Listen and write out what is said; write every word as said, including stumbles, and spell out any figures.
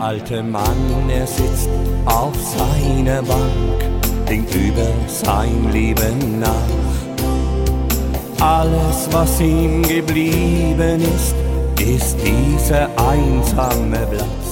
alte Mann, er sitzt auf seiner Bank, denkt über sein Leben nach. Alles, was ihm geblieben ist, ist dieser einsame Platz.